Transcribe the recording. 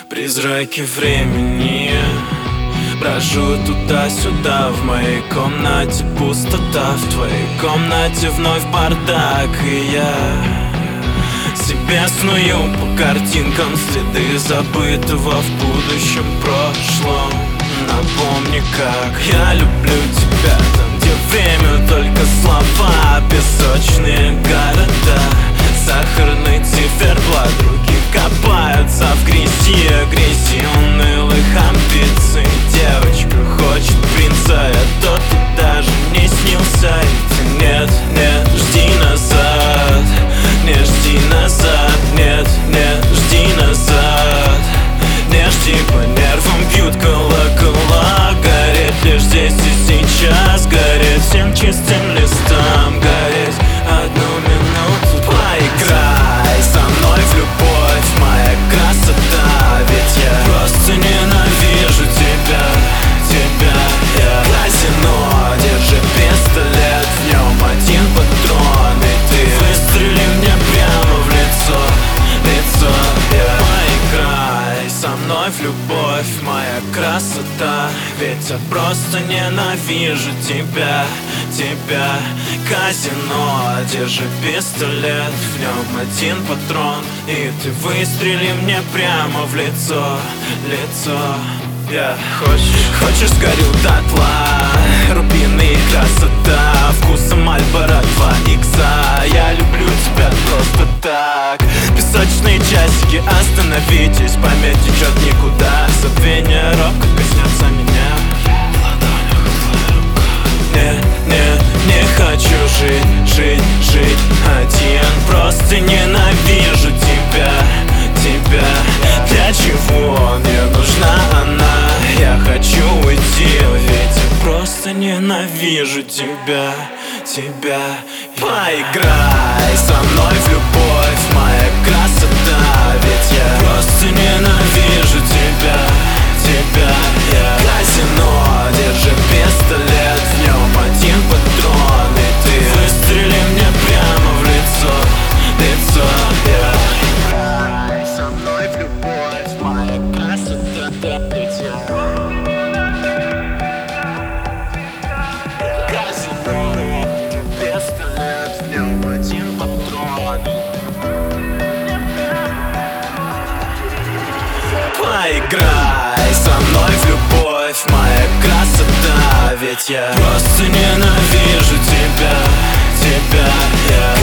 Призраки времени брожу туда-сюда. В моей комнате пустота, в твоей комнате вновь бардак. И я себе сную по картинкам следы забытого в будущем прошлом. Напомни, как я люблю тебя, там, где время только слова. Песочные города, сахарный циферблат. Руки копаются в грязи, унылых амбиций. Девочка хочет принца, а тот и даже не снился. И ты нет, нет, жди назад, не жди назад, нет, нет, жди назад. Не жди, по нервам бьют колокола. Гореть лишь здесь и сейчас, гореть всем чистым листам, гореть одну минуту. Поиграй со мной в любовь, моя красота. Ведь я просто ненавижу тебя, тебя я. Казино, держи пистолет, в нем один патрон. И ты выстрели мне прямо в лицо, лицо я. Поиграй со мной в любовь, моя красота. Ведь я просто ненавижу тебя, тебя. Казино, держи пистолет, в нем один патрон. И ты выстрели мне прямо в лицо, лицо. Хочешь, сгорю дотла, рубины и красота. Вкусом Мальборо 2 икса. Я люблю тебя просто так. Песочные часики, остановитесь, память течет никуда. Забвение робко коснется меня. Не хочу жить один. Просто ненавижу тебя, тебя. Для чего мне нужна она? Я хочу уйти, ведь я просто ненавижу тебя, тебя. Поиграй со мной в любовь, моя красота. Ведь я просто ненавижу тебя, тебя я. Казино, держи пистолет, в нем один патрон. И ты выстрели мне прямо в лицо, лицо я. Поиграй со мной в любовь, моя красота. Ведь я казино, пистолет, в нем один патрон. Поиграй со мной в любовь, моя красота. Ведь я просто ненавижу тебя, тебя я.